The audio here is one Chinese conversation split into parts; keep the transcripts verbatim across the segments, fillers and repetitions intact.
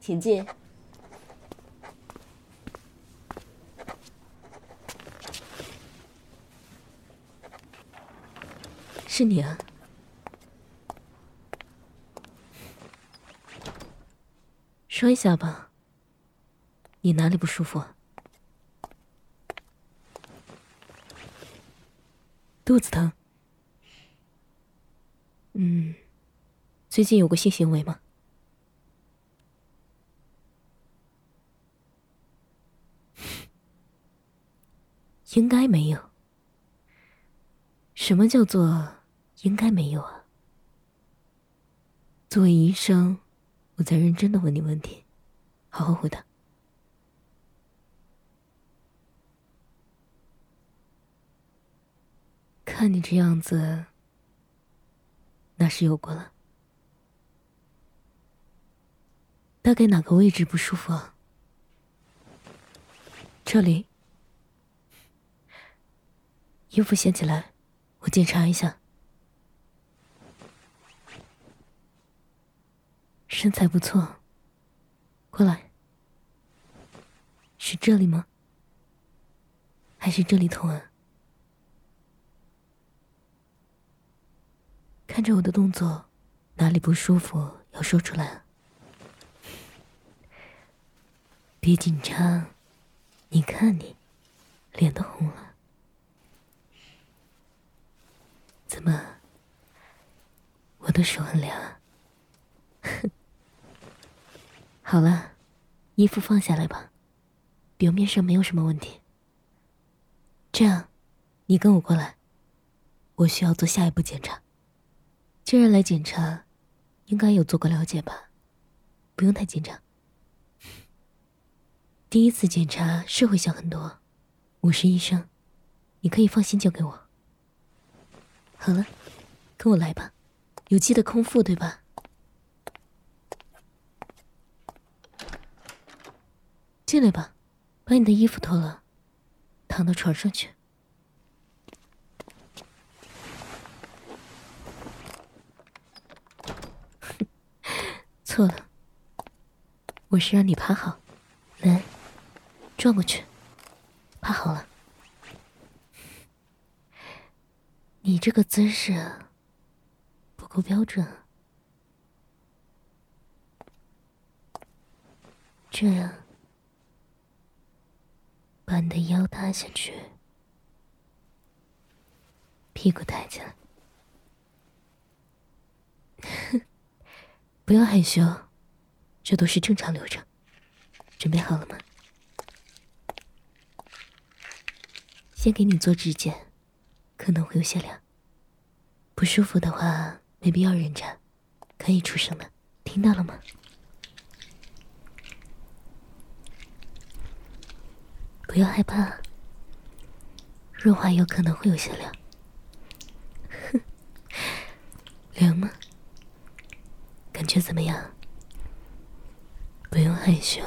请进。 是你啊？说一下吧，你哪里不舒服啊？肚子疼？嗯，最近有过性行为吗？应该没有。什么叫做应该没有啊？作为医生，我在认真的问你问题，好好回答。看你这样子，那是有过了。大概哪个位置不舒服啊？这里。衣服掀起来，我检查一下。身材不错，过来。是这里吗？还是这里痛啊？看着我的动作，哪里不舒服要说出来啊。别紧张，你看你，脸都红了。怎么？我的手很凉啊。好了，衣服放下来吧，表面上没有什么问题。这样，你跟我过来，我需要做下一步检查。既然来检查，应该有做过了解吧？不用太紧张。第一次检查是会小很多，我是医生，你可以放心交给我。好了，跟我来吧。有记得空腹对吧？进来吧，把你的衣服脱了，躺到床上去。错了，我是让你趴好，来，转过去，趴好了。你这个姿势不够标准啊，这样，把你的腰塌下去，屁股抬起来。不要害羞，这都是正常流程。准备好了吗？先给你做指检，可能会有些凉。不舒服的话，没必要忍着，可以出声的，听到了吗？不要害怕，润滑有可能会有些凉。哼，凉吗？感觉怎么样？不用害羞，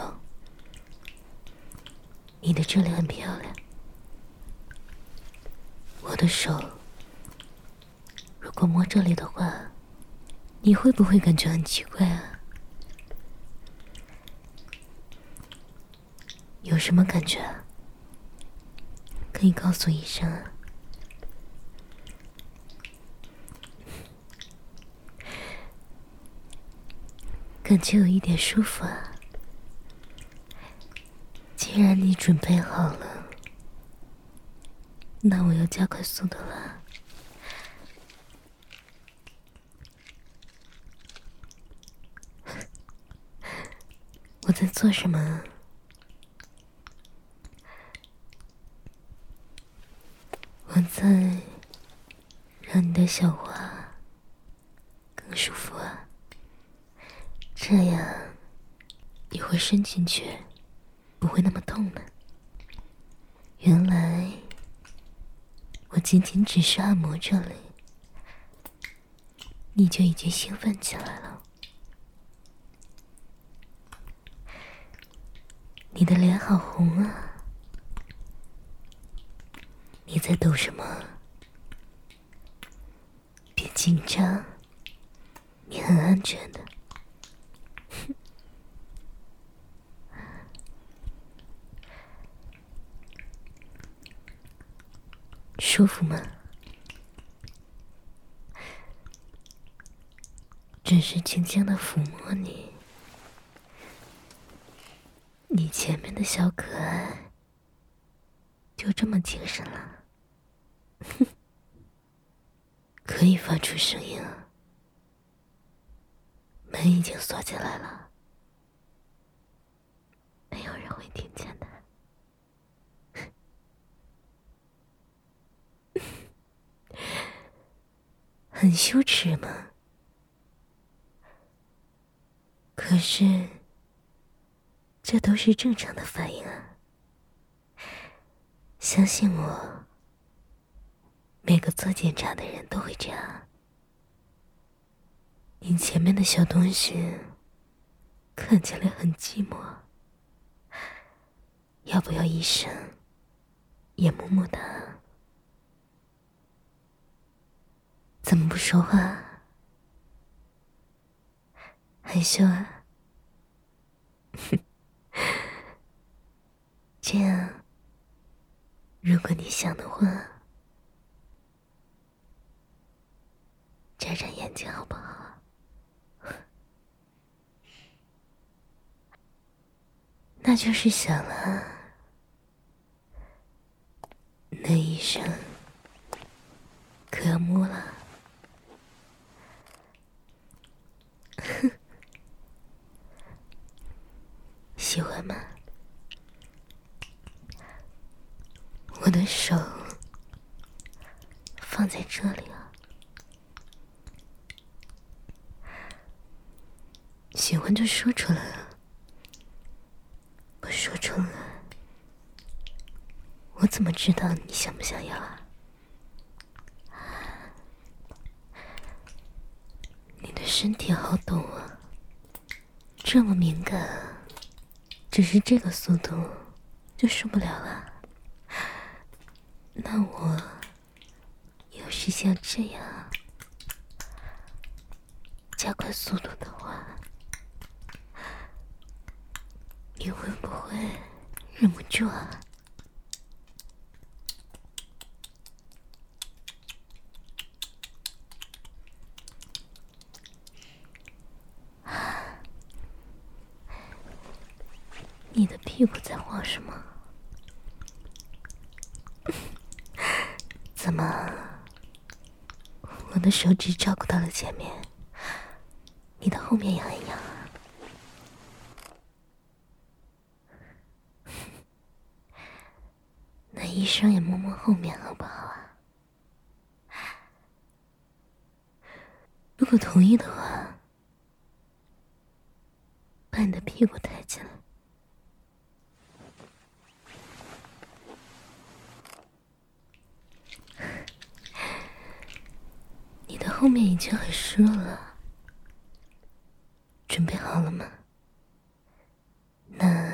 你的这里很漂亮。我的手如果摸这里的话，你会不会感觉很奇怪啊？有什么感觉啊？可以告诉医生啊。感觉有一点舒服啊。既然你准备好了，那我要加快速度了。我在做什么？我在让你的小花更舒服啊，这样你会伸进去，不会那么痛的。原来我仅仅只是按摩这里，你就已经兴奋起来了。你的脸好红啊，你在抖什么？别紧张，你很安全的。 舒服吗？只是轻轻的抚摸你，你前面的小可爱就这么精神了，可以发出声音了。门已经锁起来了，没有人会听见的。很羞耻吗？可是，这都是正常的反应啊！相信我，每个做检查的人都会这样。你前面的小东西看起来很寂寞，要不要医生也摸摸它？怎么不说话？害羞啊？这样，如果你想的话，眨眨眼睛好不好啊？那就是想了。那医生可要摸了。喜欢吗？我的手放在这里啊，喜欢就说出来啊，不说出来，我怎么知道你想不想要啊？你的身体好懂啊，这么敏感啊，只是这个速度就受不了了。那我要是像这样加快速度的话，你会不会忍不住啊？你的屁股在晃什么？怎么，我的手只照顾到了前面，你的后面痒一痒啊？那医生也摸摸后面好不好啊？如果同意的话，把你的屁股抬起来。你的后面已经很湿了，准备好了吗？那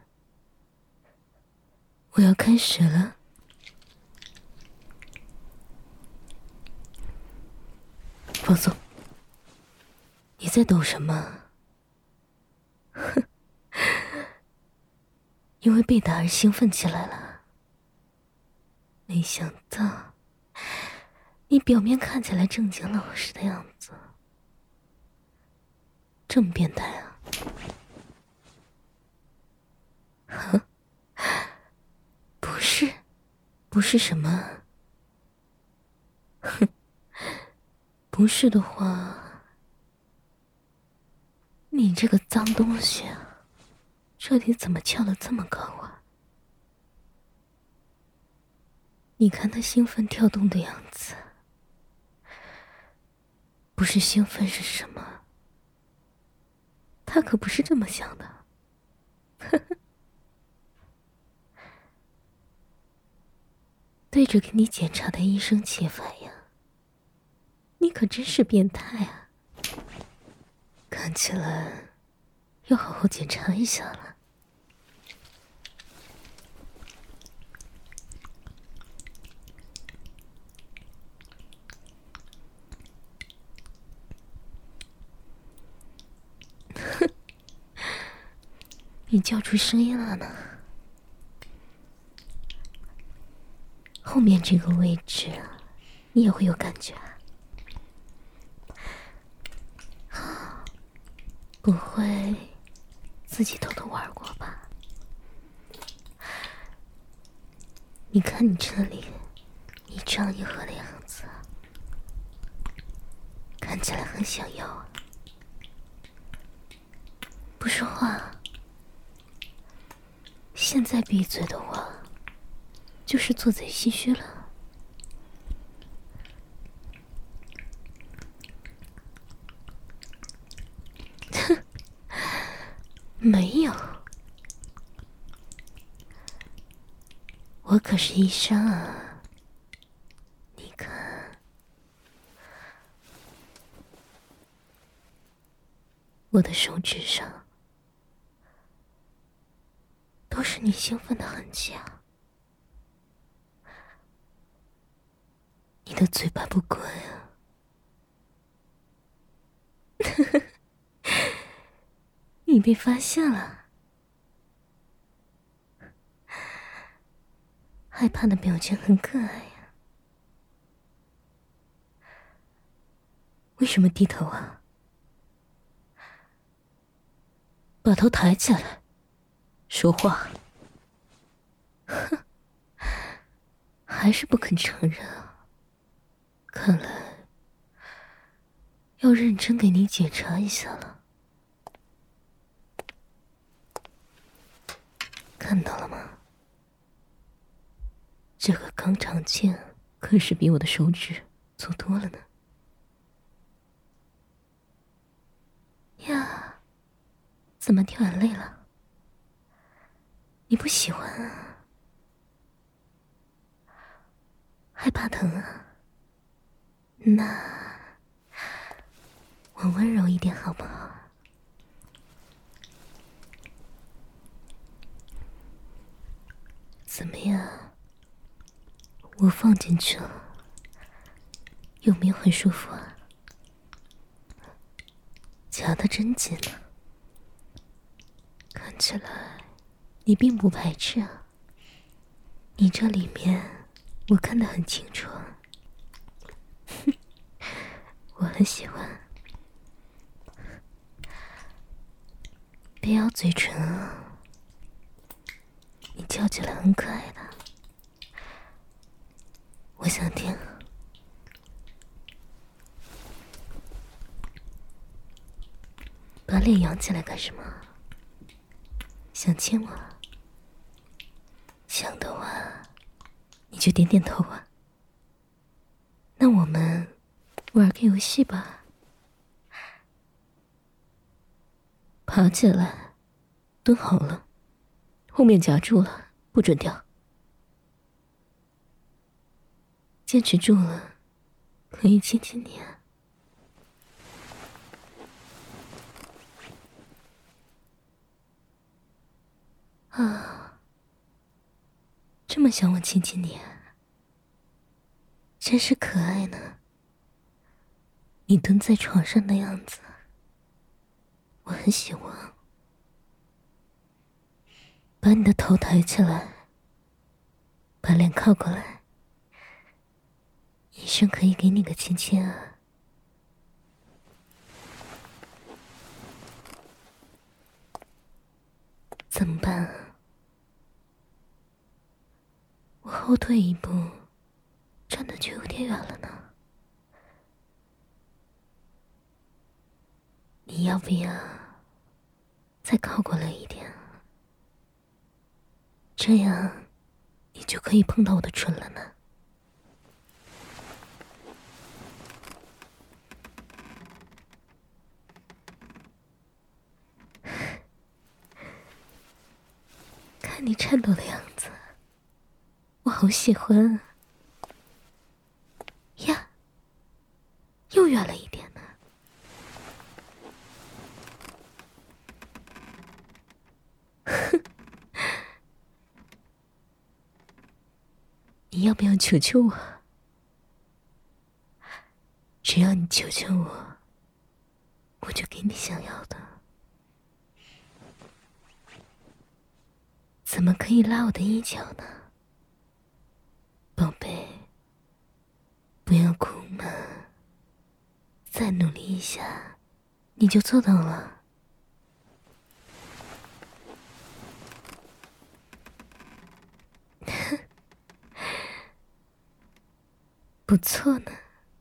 我要开始了。放松。你在抖什么？哼，因为被打而兴奋起来了。没想到你表面看起来正经老实的样子，这么变态啊！哼，不是，不是什么？哼，不是的话，你这个脏东西啊，这里怎么翘得这么高啊？你看他兴奋跳动的样子，不是兴奋是什么？他可不是这么想的。呵呵，对着给你检查的医生起反应，你可真是变态啊！看起来要好好检查一下了。哼，你叫出声音了呢。 后面这个位置你也会有感觉啊？不会自己偷偷玩过吧？你看你这里一张一合的样子，看起来很想要啊。不说话，现在闭嘴的话就是做贼心虚了。哼，没有，我可是医生啊。你看，我的手指上都是你兴奋的痕迹啊。你的嘴巴不乖啊。你被发现了。害怕的表情很可爱呀。为什么低头啊？把头抬起来，说话。哼，还是不肯承认啊。看来要认真给你检查一下了。看到了吗？这个肛肠剑可是比我的手指粗多了呢。呀，怎么掉眼泪了？你不喜欢啊？害怕疼啊？那我温柔一点好不好？怎么样？我放进去了，有没有很舒服啊？夹得真紧呢。看起来你并不排斥啊。你这里面我看得很清楚啊。哼，我很喜欢。别咬嘴唇啊，你叫起来很可爱的。我想听。把脸扬起来干什么？想亲我？想的话，你就点点头啊。那我们玩个游戏吧。爬起来，蹲好了，后面夹住了，不准掉。坚持住了，可以亲亲你啊。啊，这么想我亲亲你啊，真是可爱呢。你蹲在床上的样子，我很喜欢。把你的头抬起来，把脸靠过来，医生可以给你个亲亲啊。怎么办啊？我后退一步，站的就有点远了呢。你要不要再靠过来一点？这样你就可以碰到我的唇了呢。看你颤抖的样子，我好喜欢啊。呀，又远了一点呢。哼，你要不要求求我？只要你求求我，我就给你想要的。怎么可以拉我的衣角呢？宝贝， 再努力一下，你就做到了。不错呢。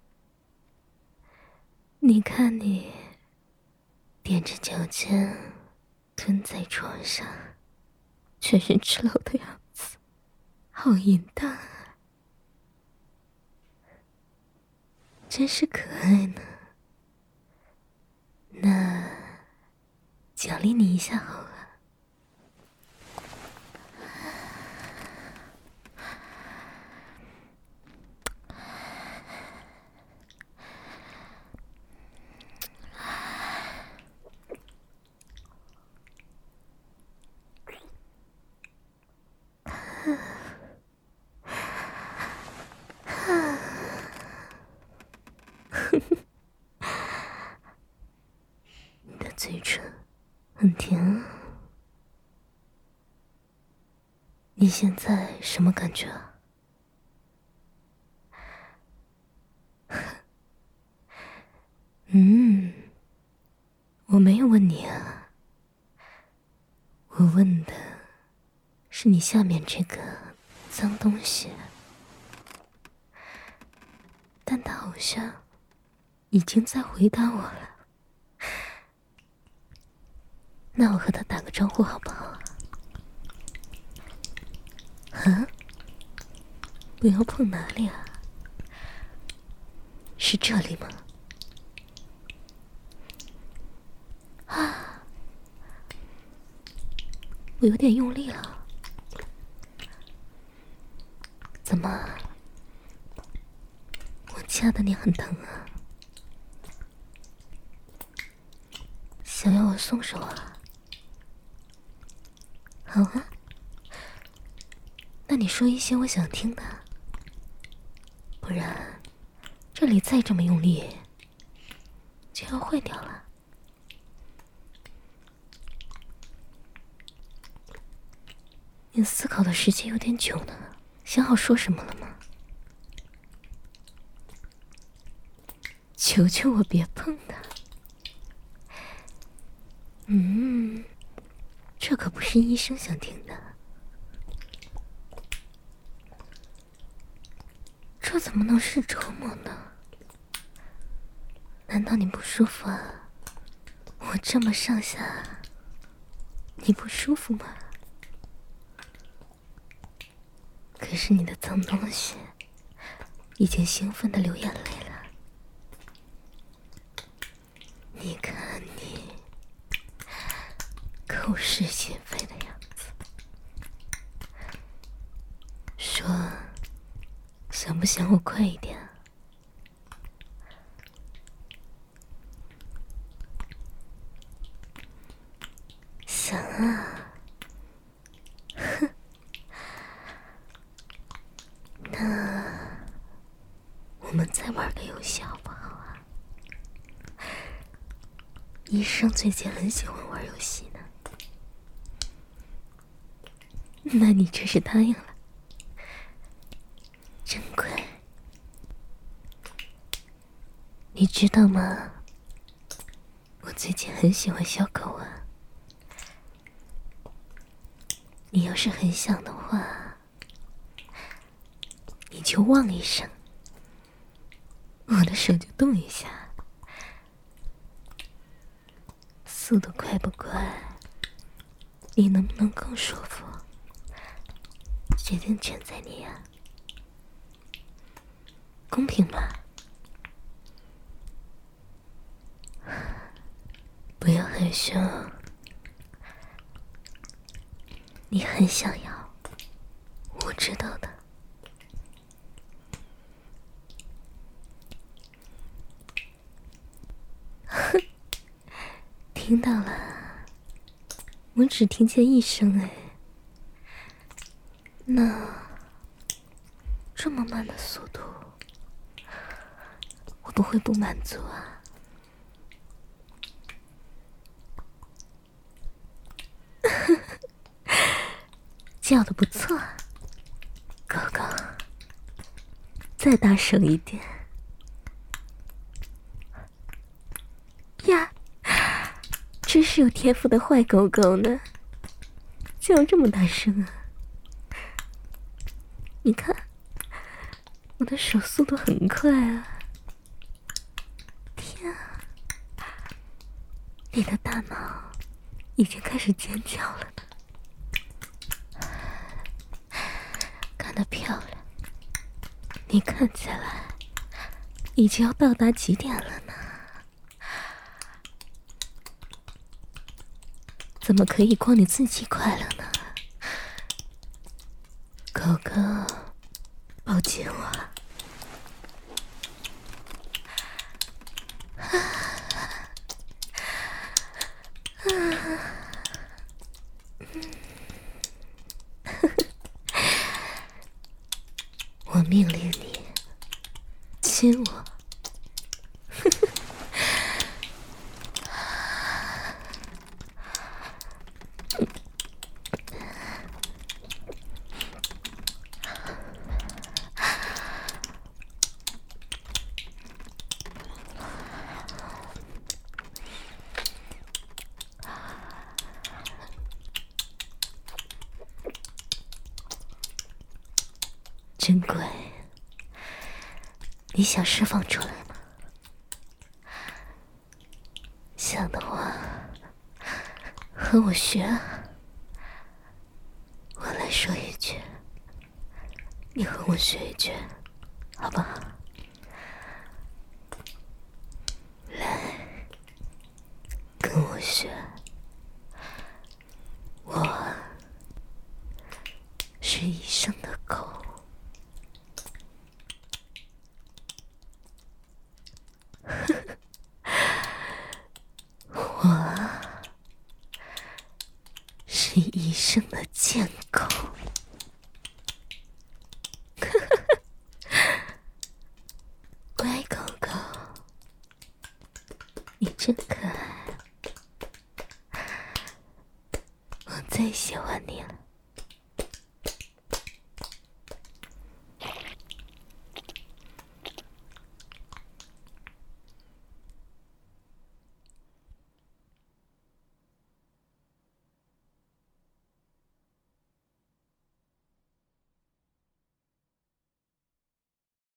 你看你踮着脚尖蹲在床上，全身赤裸的样子，好淫荡啊，真是可爱呢。那奖励你一下好了。你的嘴唇很甜啊。你现在什么感觉啊？嗯，我没有问你啊，我问的是你下面这个脏东西，但他好像已经在回答我了。那我和他打个招呼好不好啊？啊？不要碰哪里啊？是这里吗？啊，我有点用力了。怎么？我掐的你很疼啊？想要我松手啊？好啊，那你说一些我想听的，不然这里再这么用力就要坏掉了。你思考的时间有点久呢，想好说什么了吗？求求我别碰它。嗯，这可不是医生想听的。这怎么能是折磨呢？难道你不舒服啊？我这么上下，你不舒服吗？可是你的脏东西已经兴奋的流眼泪了。你看你口是心非的样子，说想不想我快一点啊？想啊。哼，那我们再玩个游戏好不好啊？医生最近很喜欢玩游戏呢。那你这是答应了，真乖。你知道吗？我最近很喜欢小狗啊。你要是很想的话，你就汪一声，我的手就动一下。速度快不快？你能不能更舒服？决定权在你呀，公平吧？不要害羞，你很想要，我知道的。哼，听到了，我只听见一声哎。那这么慢的速度，我不会不满足啊？叫得不错，狗狗，再大声一点。 真是有天赋的坏狗狗呢，叫这么大声啊！你看，我的手速度很快啊！天啊，你的大脑已经开始尖叫了呢。干得漂亮！你看起来已经要到达极点了呢。怎么可以光你自己快乐呢？狗狗，抱紧我！我命令你亲我。真乖，你想释放出来吗？想的话，和我学啊。我来说一句，你和我学一句，好不好？来，跟我学。我是医生的狗。我是医生的贱狗。乖狗狗，你真可爱，我最喜欢你了。